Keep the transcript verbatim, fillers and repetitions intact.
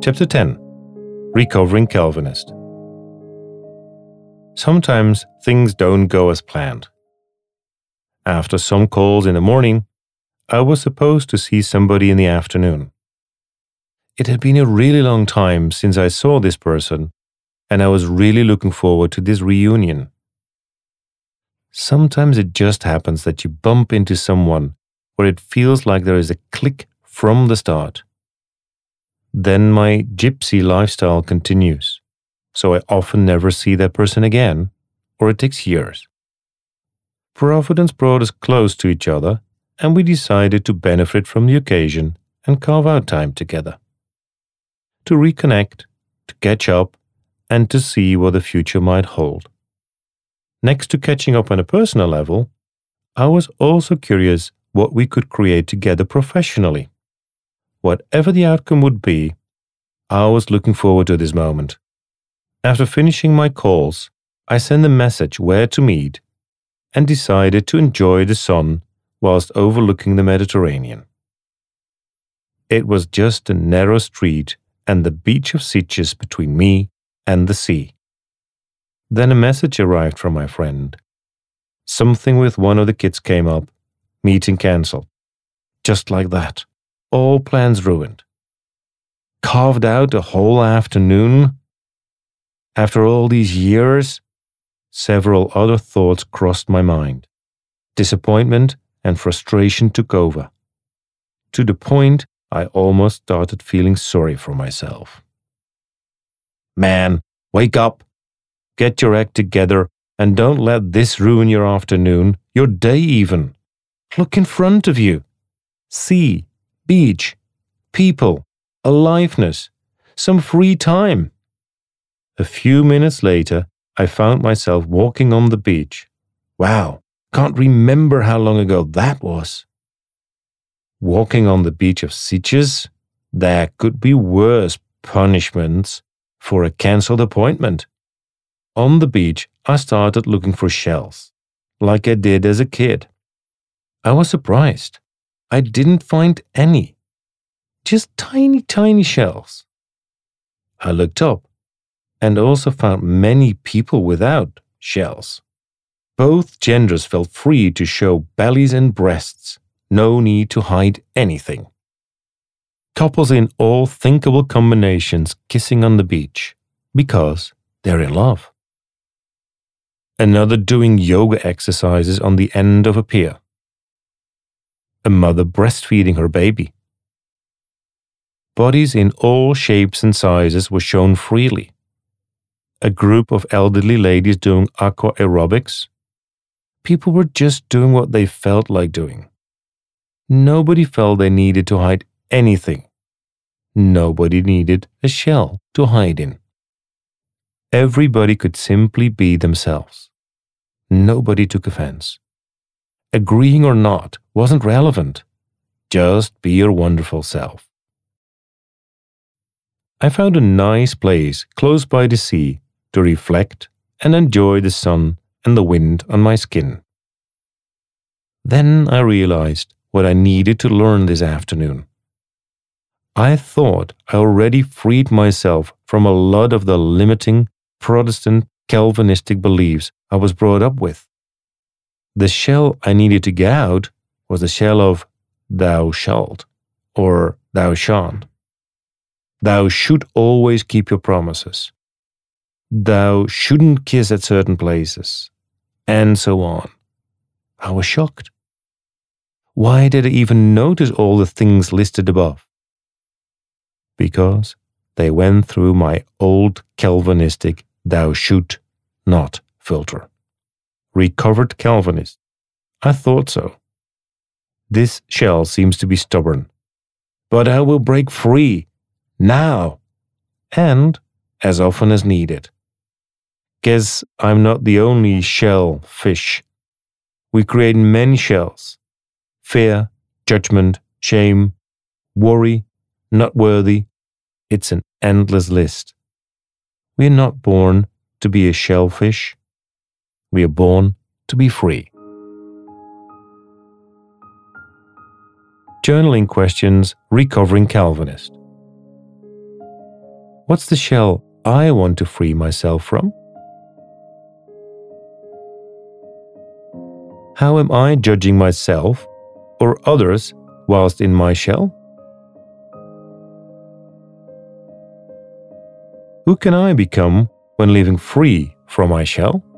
Chapter ten. Recovering Calvinist. Sometimes things don't go as planned. After some calls in the morning, I was supposed to see somebody in the afternoon. It had been a really long time since I saw this person, and I was really looking forward to this reunion. Sometimes it just happens that you bump into someone where it feels like there is a click from the start. Then my gypsy lifestyle continues, so I often never see that person again, or it takes years. Providence brought us close to each other, and we decided to benefit from the occasion and carve out time together. To reconnect, to catch up, and to see what the future might hold. Next to catching up on a personal level, I was also curious what we could create together professionally. Whatever the outcome would be, I was looking forward to this moment. After finishing my calls, I sent a message where to meet and decided to enjoy the sun whilst overlooking the Mediterranean. It was just a narrow street and the beach of Sitges between me and the sea. Then a message arrived from my friend. Something with one of the kids came up, meeting cancelled. Just like that. All plans ruined. Carved out a whole afternoon? After all these years? Several other thoughts crossed my mind. Disappointment and frustration took over. To the point I almost started feeling sorry for myself. Man, wake up! Get your act together and don't let this ruin your afternoon, your day even. Look in front of you. See. Beach, people, aliveness, some free time. A few minutes later, I found myself walking on the beach. Wow, can't remember how long ago that was. Walking on the beach of Sitges? There could be worse punishments for a cancelled appointment. On the beach, I started looking for shells, like I did as a kid. I was surprised. I didn't find any. Just tiny, tiny shells. I looked up and also found many people without shells. Both genders felt free to show bellies and breasts. No need to hide anything. Couples in all thinkable combinations kissing on the beach because they're in love. Another doing yoga exercises on the end of a pier. A mother breastfeeding her baby. Bodies in all shapes and sizes were shown freely. A group of elderly ladies doing aqua aerobics. People were just doing what they felt like doing. Nobody felt they needed to hide anything. Nobody needed a shell to hide in. Everybody could simply be themselves. Nobody took offense. Agreeing or not wasn't relevant. Just be your wonderful self. I found a nice place close by the sea to reflect and enjoy the sun and the wind on my skin. Then I realized what I needed to learn this afternoon. I thought I already freed myself from a lot of the limiting Protestant Calvinistic beliefs I was brought up with. The shell I needed to get out was the shell of thou shalt or thou shan't. Thou should always keep your promises. Thou shouldn't kiss at certain places, and so on. I was shocked. Why did I even notice all the things listed above? Because they went through my old Calvinistic thou should not filter. Recovered Calvinist. I thought so. This shell seems to be stubborn. But I will break free. Now. And as often as needed. Guess I'm not the only shell fish. We create many shells. Fear, judgment, shame, worry, not worthy. It's an endless list. We are not born to be a shellfish. We are born to be free. Journaling questions, Recovering Calvinist. What's the shell I want to free myself from? How am I judging myself or others whilst in my shell? Who can I become when living free from my shell?